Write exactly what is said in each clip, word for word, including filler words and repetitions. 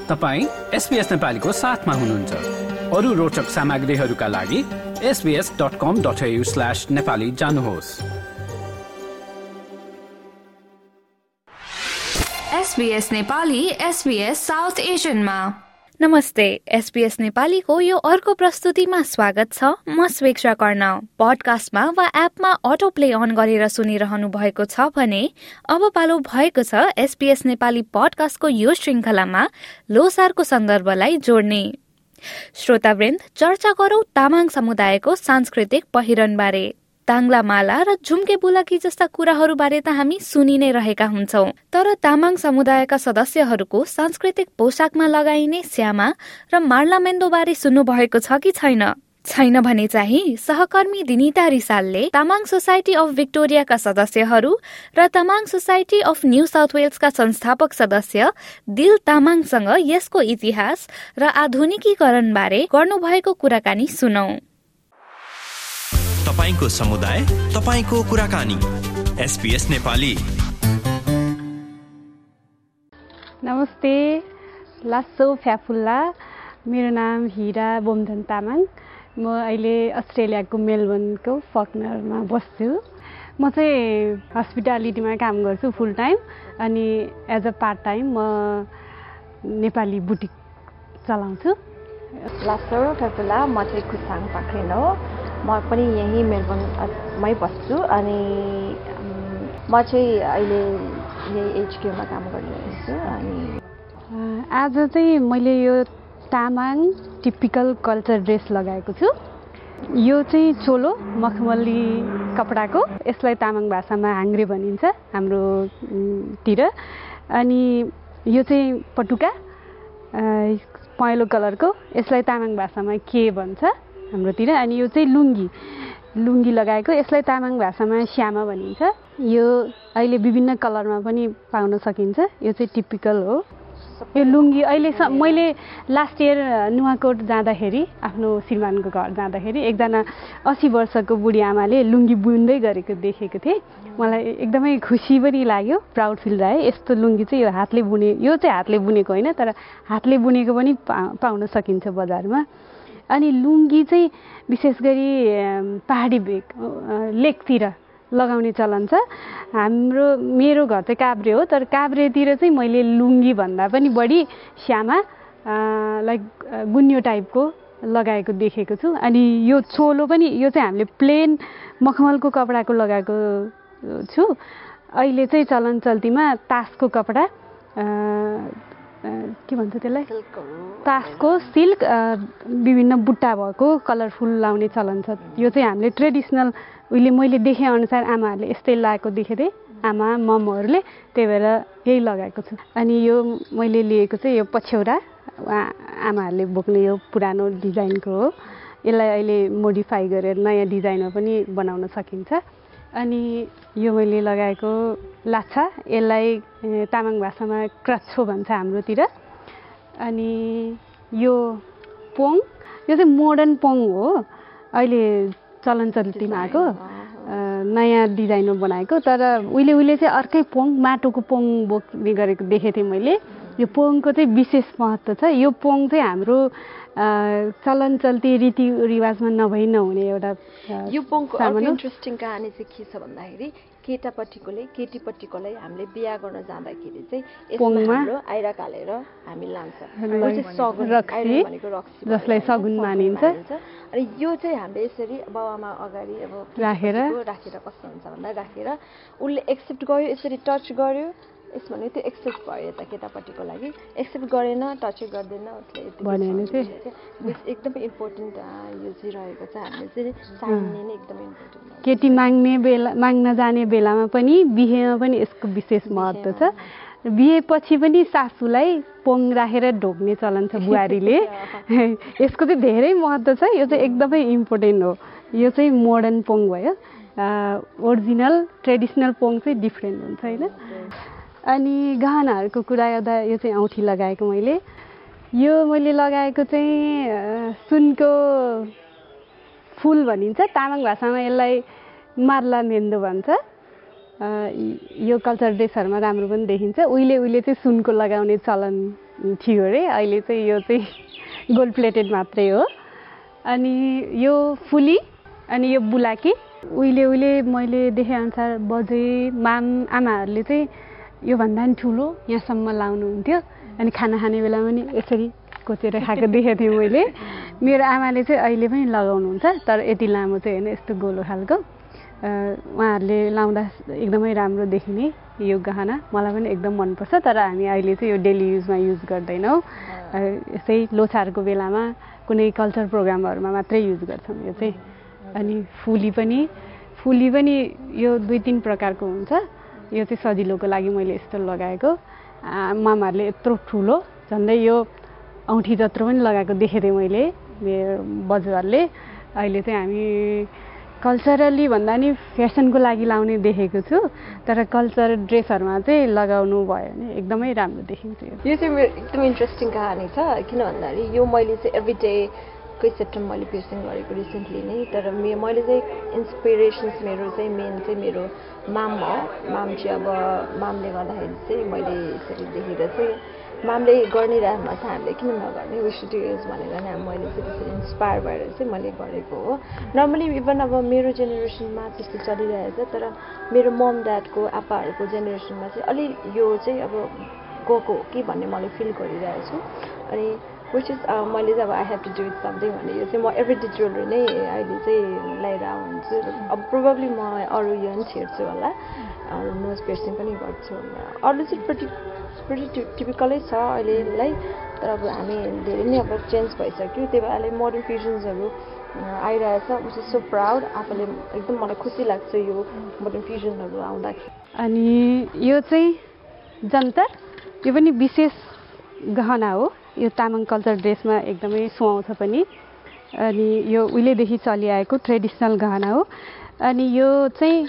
तपाईं एसबीएस नेपालीको साथमा हुनुहुन्छ। अरू रोचक सामग्रीहरूका लागि S B S dot com dot A U slash Nepali जानुहोस्। एसबीएस नेपाली एसबीएस साउथ एसियनमा। नमस्ते, एसबीएस नेपालीको यो अर्को प्रस्तुतिमा स्वागत छ। म स्वेक्षा कर्ण। पडकास्टमा वा एपमा अटो प्ले अन गरेर सुनिरहनु भएको छ भने अब पालो भएको छ एसबीएस नेपाली पडकास्टको यो श्रृङ्खलामा लोसारको सन्दर्भलाई जोड्ने। श्रोतावृन्द, चर्चा गरौं तामाङ समुदायको सांस्कृतिक पहिरनबारे। ताङ्ला माला र झुम्के बुलाकी जस्ता कुराहरूबारे त हामी सुनि नै रहेका हुन्छौं, तर तामाङ समुदायका सदस्यहरूको सांस्कृतिक पोसाकमा लगाइने स्यामा र मार्लामेन्दो बारे सुन्नु भएको छ कि छैन? छैन भने चाहिँ सहकर्मी दिनिता रिसालले तामाङ सोसाइटी अफ भिक्टोरियाका सदस्यहरू र Tamang society of New South वेल्सका संस्थापक सदस्य दिल तामाङसँग यसको इतिहास र आधुनिकीकरण बारे गर्नुभएको कुराकानी सुनौं। तपाईंको समुदाय, तपाईंको कुराकानी। एसबीएस नेपाली। नमस्ते, लासो फ्याफुल्ला। मेरो नाम हिरा बोमधन तामाङ। म अहिले अस्ट्रेलियाको मेलबर्नको फकनरमा बस्छु। म चाहिँ हस्पिटालिटीमा काम गर्छु फुल टाइम, अनि एज अ पार्ट टाइम म नेपाली बुटिक चलाउँछु। लासो फ्याफुल्ला। म चाहिँ कुसाङ पाख्रेन हो। म पनि यहीँ मेलबर्नमै बस्छु, अनि म चाहिँ अहिले यही एचक्यूमा काम गरिरहेको छु। अनि आज चाहिँ मैले यो तामाङ टिपिकल कल्चर ड्रेस लगाएको छु। यो चाहिँ चोलो मखमली कपडाको, यसलाई तामाङ भाषामा हाङ्ग्रे भनिन्छ हाम्रोतिर। अनि यो चाहिँ पटुका पहेँलो कलरको, यसलाई तामाङ भाषामा के भन्छ हाम्रोतिर। अनि यो चाहिँ लुङ्गी लुङ्गी लगाएको, यसलाई तामाङ भाषामा श्यामा भनिन्छ। यो अहिले विभिन्न कलरमा पनि पाउन सकिन्छ। यो चाहिँ टिपिकल हो। यो लुङ्गी अहिले मैले लास्ट इयर नुवाकोट जाँदाखेरि, आफ्नो श्रीमानको घर जाँदाखेरि एकजना अस्सी वर्षको बुढी आमाले लुङ्गी बुन्दै गरेको देखेको थिएँ। मलाई एकदमै खुसी पनि लाग्यो, प्राउड फिल भयो। यस्तो लुङ्गी चाहिँ यो हातले बुने, यो चाहिँ हातले बुनेको होइन, तर हातले बुनेको पनि पाउन सकिन्छ बजारमा। अनि लुङ्गी चाहिँ विशेष गरी पहाडी भेग लेकतिर लगाउने चलन छ। हाम्रो मेरो घर चाहिँ काभ्रे हो, तर काभ्रेतिर चाहिँ मैले लुङ्गी भन्दा पनि बढी श्यामा लाइक गुन्यो टाइपको लगाएको देखेको छु। अनि यो चोलो पनि, यो चाहिँ हामीले प्लेन मखमलको कपडाको लगाएको छु। अहिले चाहिँ चलन चल्तीमा तासको कपडा, के भन्छ त्यसलाई, तासको सिल्क विभिन्न बुट्टा भएको कलरफुल लाउने चलन छ। यो चाहिँ हामीले ट्रेडिसनल उहिले मैले देखेँ अनुसार आमाहरूले यस्तै लगाएको देखेको थिएँ, आमा ममहरूले, त्यही भएर यही लगाएको छु। अनि यो मैले लिएको चाहिँ यो पछ्यौरा आमाहरूले बोक्ने यो पुरानो डिजाइनको हो। यसलाई अहिले मोडिफाई गरेर नयाँ डिजाइनमा पनि बनाउन सकिन्छ। अनि यो मैले लगाएको लाछा, यसलाई तामाङ भाषामा क्रच्छो भन्छ हाम्रोतिर। अनि यो पोङ, यो चाहिँ मोडर्न पोङ हो, अहिले चलन चल्तीमा आएको नयाँ डिजाइनमा बनाएको। तर उहिले उहिले चाहिँ अर्कै पोङ, माटोको पोङ बोक्ने गरेको देखेको थिएँ मैले। यो पोङको चाहिँ विशेष महत्त्व छ। यो पोङ चाहिँ हाम्रो चलन चल्ती रीतिरिवाजमा नभई नहुने एउटा। यो पोङको अर्को इन्ट्रेस्टिङ कहानी चाहिँ के छ भन्दाखेरि, केटापट्टिकोले केटीपट्टिकोलाई हामीले बिहा गर्न जाँदाखेरि चाहिँ पोङमा आइरा कालेर हामी लान्छ, जसलाई सगुन मानिन्छ। अनि यो चाहिँ हामीले यसरी बाबामा अगाडि अब राखेर राखेर कस्तो हुन्छ भन्दा राखेर उसले एक्सेप्ट गर्यो, यसरी टच गर्यो, यसमा त्यो एक्सेप्ट भयो यता केटापट्टिको लागि। एक्सेप्ट गरेन, टच गर्दैन उसले भने चाहिँ एकदमै इम्पोर्टेन्ट यो चाहिँ रहेको छ। हामीले चाहिँ चाहिने नै एकदमै इम्पोर्टेन्ट। केटी माग्ने बेला, माग्न जाने बेलामा पनि बिहेमा पनि यसको विशेष महत्त्व छ। बिहेपछि पनि सासूलाई पोङ राखेर ढोक्ने चलन छ बुहारीले। यसको चाहिँ धेरै महत्त्व छ। यो चाहिँ एकदमै इम्पोर्टेन्ट हो। यो चाहिँ मोडर्न पोङ भयो। ओरिजिनल ट्रेडिसनल पोङ चाहिँ डिफ्रेन्ट हुन्छ होइन। अनि गहनाहरूको कुरा गर्दा यो चाहिँ औँठी लगाएको मैले। यो मैले लगाएको चाहिँ सुनको फुल भनिन्छ, तामाङ भाषामा यसलाई मार्लामेन्दो भन्छ। यो कल्चर ड्रेसहरूमा राम्रो पनि देखिन्छ। उहिले उहिले चाहिँ सुनको लगाउने चलन थियो अरे, अहिले चाहिँ यो चाहिँ गोल्ड प्लेटेड मात्रै हो। अनि यो फुली अनि यो बुलाकी उहिले उहिले मैले देखेअनुसार बजे माम आमाहरूले चाहिँ योभन्दा पनि ठुलो यहाँसम्म लाउनुहुन्थ्यो। अनि खाना खाने बेला पनि यसरी कोचेर खाएको देखेको थिएँ मैले। मेरो आमाले चाहिँ अहिले पनि लगाउनुहुन्छ, तर यति लामो चाहिँ होइन, यस्तो गोलो खालको। उहाँहरूले लाउँदा एकदमै राम्रो देखिने यो गहना मलाई पनि एकदम मनपर्छ। तर हामी अहिले चाहिँ यो डेली युजमा युज गर्दैनौँ, यसै लोसारको बेलामा कुनै कल्चर प्रोग्रामहरूमा मात्रै युज गर्छौँ यो चाहिँ। अनि फुली पनि फुली पनि यो दुई तिन प्रकारको हुन्छ। यो चाहिँ सजिलोको लागि मैले यस्तो लगाएको। मामाहरूले यत्रो ठुलो झन्डै यो औँठी जत्रो पनि लगाएको देखेको थिएँ मैले मेरो बजुहरूले। अहिले चाहिँ हामी कल्चरली भन्दा नि फेसनको लागि लाउने देखेको छु, तर कल्चर ड्रेसहरूमा चाहिँ लगाउनु भयो भने एकदमै राम्रो देखिन्छ। यो चाहिँ मेरो एकदम इन्ट्रेस्टिङ कहानी छ, किन भन्दाखेरि यो मैले चाहिँ एभ्री डे कै सेप्टेम्बर मैले पिर्सिङ गरेको रिसेन्टली नै। तर मे मैले चाहिँ इन्सपिरेसन्स मेरो चाहिँ मेन चाहिँ मेरो माम हो। माम चाहिँ अब मामले गर्दाखेरि चाहिँ मैले यसरी देखेर चाहिँ मामले गरिरहनु छ, हामीले किन नगर्ने, वी सुड डु इट भनेर नै मैले चाहिँ त्यसरी इन्सपायर भएर चाहिँ मैले गरेको हो। नर्मली इभन अब मेरो जेनेरेसनमा त्यस्तो चलिरहेछ, तर मेरो मम ड्याडको आप्पाहरूको जेनेरेसनमा चाहिँ अलि यो चाहिँ अब गएको हो कि भन्ने मैले फिल गरिरहेको छु। अनि विच इज मैले चाहिँ अब I have to do it something भने यो चाहिँ म एभ्री डे ज्वेलरी नै अहिले चाहिँ लगाएर हुन्छु। अब प्रोबेबली म अरू यो पनि छेड्छु होला, अरू नोज पियर्सिङ पनि गर्छु। अरू चाहिँ प्रति प्रति टिपिकलै छ अहिलेलाई, तर अब हामी धेरै नै अब चेन्ज भइसक्यो। त्यही भएर अहिले मोडर्न फ्युजन्सहरू आइरहेछ, विच इज सो प्राउड। आफूले एकदम मलाई खुसी लाग्छ यो मोडर्न फ्युजनहरू आउँदाखेरि। अनि यो चाहिँ जन्तर, यो पनि विशेष गहना हो। यो तामाङ कल्चर ड्रेसमा एकदमै सुहाउँछ पनि। अनि यो उहिलेदेखि चलिआएको ट्रेडिसनल गहना हो। अनि यो चाहिँ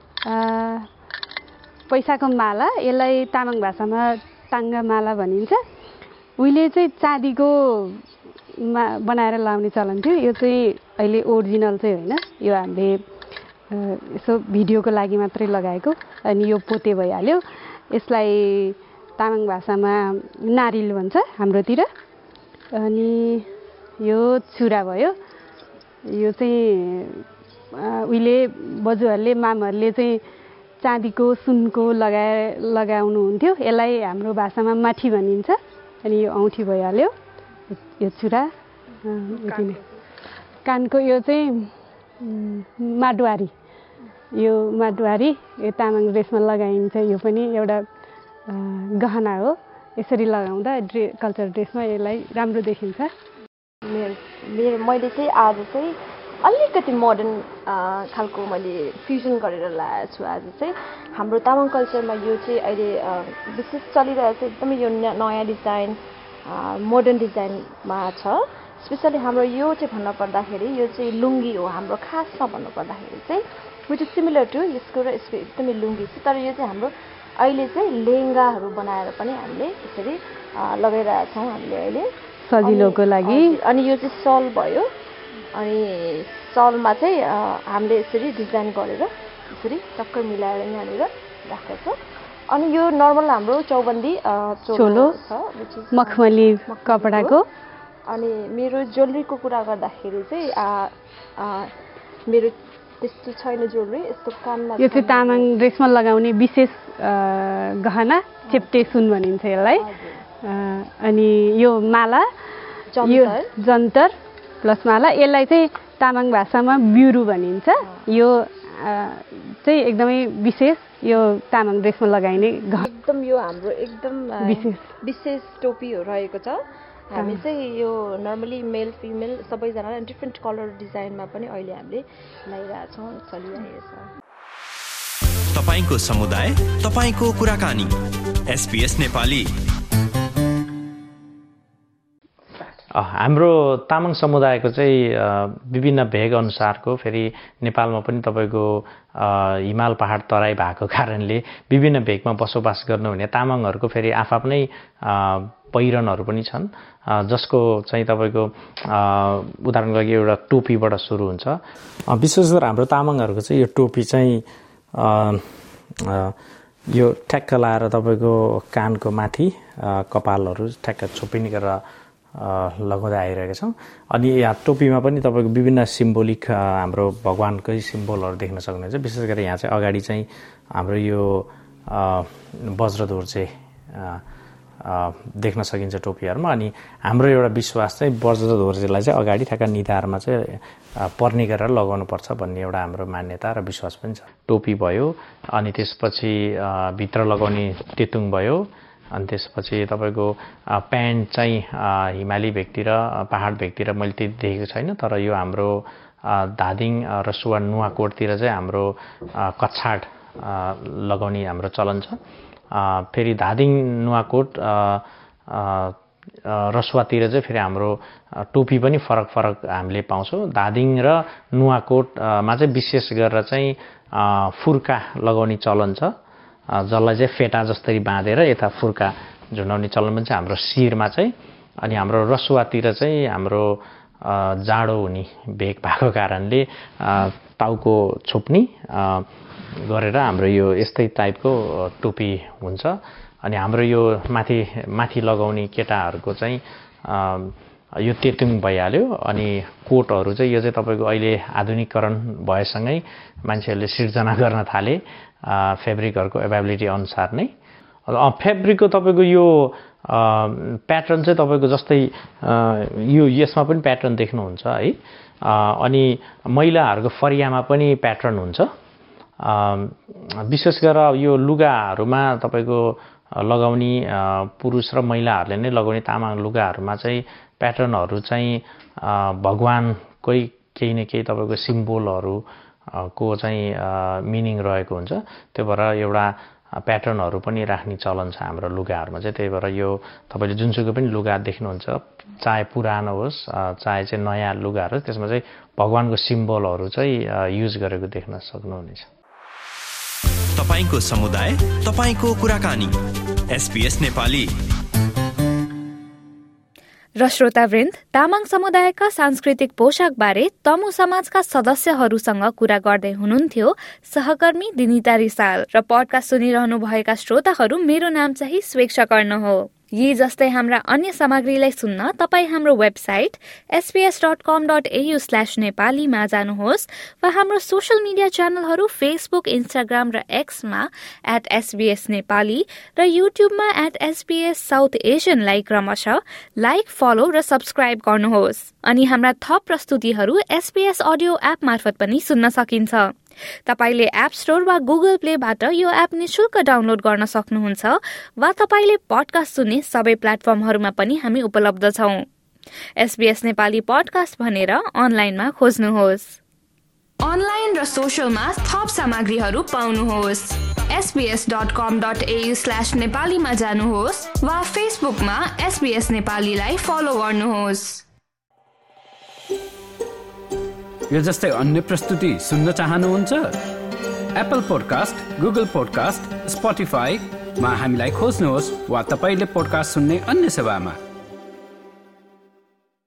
पैसाको माला, यसलाई तामाङ भाषामा टाङ्गा माला भनिन्छ। उहिले चाहिँ चाँदीको मा बनाएर लाउने चलन थियो। यो चाहिँ अहिले ओरिजिनल चाहिँ होइन, यो हामीले यसो भिडियोको लागि मात्रै लगाएको। अनि यो पोते भइहाल्यो। यसलाई तामाङ भाषामा नारिल भन्छ हाम्रोतिर। अनि यो चुरा भयो। यो चाहिँ उहिले बजुहरूले मामहरूले चाहिँ चाँदीको सुनको लगाए लगाउनुहुन्थ्यो। यसलाई हाम्रो भाषामा माठी भनिन्छ। अनि यो औँठी भइहाल्यो, यो चुरा यति नै। कानको यो चाहिँ माडवारी, यो माडवारी यो तामाङ ड्रेसमा लगाइन्छ। यो पनि एउटा गहना हो। यसरी लगाउँदा ड्रे कल्चर ड्रेसमा यसलाई राम्रो देखिन्छ। मेरो मेरो मैले चाहिँ आज चाहिँ अलिकति मोडर्न खालको मैले फ्युजन गरेर ल्याएको छु। आज चाहिँ हाम्रो तामाङ कल्चरमा यो चाहिँ अहिले विशेष चलिरहेको छ, एकदमै यो नयाँ डिजाइन मोडर्न डिजाइनमा छ। स्पेसली हाम्रो यो चाहिँ भन्न पर्दाखेरि यो चाहिँ लुङ्गी हो हाम्रो खासमा भन्नु पर्दाखेरि चाहिँ, विच इज सिमिलर टु यसको र यसको एकदमै लुङ्गी छ। तर यो चाहिँ हाम्रो अहिले चाहिँ लेहेङ्गाहरू बनाएर पनि हामीले यसरी लगाइरहेछौँ हामीले अहिले सजिलोको लागि। अनि यो चाहिँ सल भयो। अनि सलमा चाहिँ हामीले यसरी डिजाइन गरेर यसरी टक्कै मिलाएर यहाँनिर राखेको छ। अनि यो नर्मल हाम्रो चौबन्दी चोलो छ, विच इज मखमली कपडाको। अनि मेरो ज्वेलरीको कुरा गर्दाखेरि चाहिँ मेरो त्यस्तो छैन ज्वेलरी, यस्तो कानमा। यो चाहिँ तामाङ ड्रेसमा लगाउने विशेष गहना, चेप्टे सुन भनिन्छ यसलाई। अनि यो माला, यो जन्तर प्लस माला, यसलाई चाहिँ तामाङ भाषामा ब्युरू भनिन्छ। यो चाहिँ एकदमै विशेष, यो तामाङ ड्रेसमा लगाइने एकदम यो हाम्रो एकदम विशेष विशेष टोपी रहेको छ। हामी चाहिँ यो नर्मली मेल फिमेल सबैजनालाई डिफ्रेन्ट कलर डिजाइनमा पनि अहिले हामीले लगाइरहेछौँ, चलिरहेको छ। तपाईको समुदाय, तपाईको कुराकानी, एसबीएस नेपाली। हाम्रो तामाङ समुदायको चाहिँ विभिन्न भेग अनुसारको, फेरि नेपालमा पनि तपाईँको हिमाल पहाड तराई भएको कारणले विभिन्न भेगमा बसोबास गर्नुहुने तामाङहरूको फेरि आफ्नै पहिरनहरू पनि छन्, जसको चाहिँ तपाईँको उदाहरणको लागि एउटा टोपीबाट सुरु हुन्छ। विशेष गरेर हाम्रो तामाङहरूको चाहिँ यो टोपी चाहिँ यो ठ्याक्क लाएर तपाईँको कानको माथि कपालहरू ठ्याक्क छोपिने गरेर लगाउँदै आइरहेका छौँ। अनि यहाँ टोपीमा पनि तपाईँको विभिन्न सिम्बोलिक हाम्रो भगवान्कै सिम्बोलहरू देख्न सक्नुहुन्छ। विशेष गरी यहाँ चाहिँ अगाडि चाहिँ हाम्रो यो वज्रध्वज चाहिँ देख्न सकिन्छ टोपीहरूमा। अनि हाम्रो एउटा विश्वास चाहिँ वज्रध्वजलाई चाहिँ अगाडि ठ्याक्क निधारमा चाहिँ पर्ने गरेर लगाउनुपर्छ भन्ने एउटा हाम्रो मान्यता र विश्वास पनि छ। टोपी भयो, अनि त्यसपछि भित्र लगाउने तेतुङ भयो, अनि त्यसपछि तपाईँको प्यान्ट चाहिँ हिमाली भेगतिर पहाड भेगतिर मैले त्यति देखेको छैन, तर यो हाम्रो धादिङ रसुवा नुवाकोटतिर चाहिँ हाम्रो कछाड लगाउने हाम्रो चलन छ। फेरि धादिङ नुवाकोट रसुवातिर चाहिँ फेरि हाम्रो टोपी पनि फरक फरक हामीले पाउँछौँ। धादिङ र नुवाकोटमा चाहिँ विशेष गरेर चाहिँ फुर्का लगाउने चलन छ, जसलाई चाहिँ फेटा जस्तै बाँधेर यता फुर्का झुन्डाउने चलन पनि छ हाम्रो शिरमा चाहिँ। अनि हाम्रो रसुवातिर चाहिँ हाम्रो जाडो हुने भेग भएको कारणले टाउको छोप्ने गरेर हाम्रो यो यस्तै टाइपको टोपी हुन्छ। अनि हाम्रो यो माथि माथि लगाउने केटाहरूको चाहिँ यो तेतुङ भइहाल्यो। अनि कोटहरू चाहिँ यो चाहिँ तपाईँको अहिले आधुनिकीकरण भएसँगै मान्छेहरूले सिर्जना गर्न थाले फेब्रिकहरूको एभाइबिलिटी अनुसार नै। फेब्रिकको तपाईँको यो प्याटर्न चाहिँ तपाईँको जस्तै यो यसमा पनि प्याटर्न देख्नुहुन्छ है। अनि महिलाहरूको फरियामा पनि प्याटर्न हुन्छ। विशेष गरेर यो लुगाहरूमा तपाईँको लगाउने पुरुष र महिलाहरूले नै लगाउने तामाङ लुगाहरूमा चाहिँ प्याटर्नहरू चाहिँ भगवान्कै केही न केही तपाईँको सिम्बोलहरू को चाहिँ मिनिङ रहेको हुन्छ। त्यो भएर एउटा प्याटर्नहरू पनि राख्ने चलन छ हाम्रो लुगाहरूमा चाहिँ। त्यही भएर यो तपाईँले जुनसुकै पनि लुगा देख्नुहुन्छ, चाहे पुरानो होस् चाहे चाहिँ नयाँ लुगाहरू, त्यसमा चाहिँ भगवान्को सिम्बोलहरू चाहिँ युज गरेको देख्न सक्नुहुनेछ। तपाईको समुदाय, तपाईको कुराकानी, एसबीएस नेपाली। र श्रोतावृन्द, तामाङ समुदायका सांस्कृतिक पोशाकबारे तमु समाजका सदस्यहरूसँग कुरा गर्दै हुनुहुन्थ्यो सहकर्मी दिनिता रिसाल। र पडकास्ट सुनिरहनु भएका श्रोताहरू, मेरो नाम चाहिँ स्वेक्षा कर्ण हो। यी जस्तै हाम्रा अन्य सामग्रीलाई सुन्न तपाईँ हाम्रो website SBS dot com dot AU slash नेपालीमा जानुहोस् वा हाम्रो सोसियल मिडिया च्यानलहरू फेसबुक, इन्स्टाग्राम र एक्समा एट एसबीएस नेपाली र युट्युबमा एट एसबीएस साउथ एसियनलाई क्रमशः लाइक, फलो र सब्सक्राइब गर्नुहोस्। अनि हाम्रा थप प्रस्तुतिहरू एसबीएस अडियो एप मार्फत पनि सुन्न सकिन्छ। तपाईले एप स्टोर वा गुगल प्लेबाट यो एप निशुल्क डाउनलोड गर्न सक्नुहुन्छ वा तपाईले पडकास्ट सुन्ने सबै प्लेटफर्महरूमा पनि हामी उपलब्ध छौं। एसबीएस नेपाली पडकास्ट भनेर अनलाइनमा खोज्नुहोस्। अनलाइन र सोशलमा थप सामग्रीहरू पाउनुहोस्। SBS dot com dot AU slash नेपालीमा जानुहोस् वा फेसबुकमा एसबीएस नेपालीलाई फलो गर्नुहोस्। यो जस्तै अन्य प्रस्तुति सुन्न चाहनुहुन्छ? एप्पल पोडकास्ट, गुगल पोडकास्ट, स्पोटिफाईमा हामीलाई खोज्नुहोस् वा तपाईले पोडकास्ट सुन्ने अन्य सेवामा।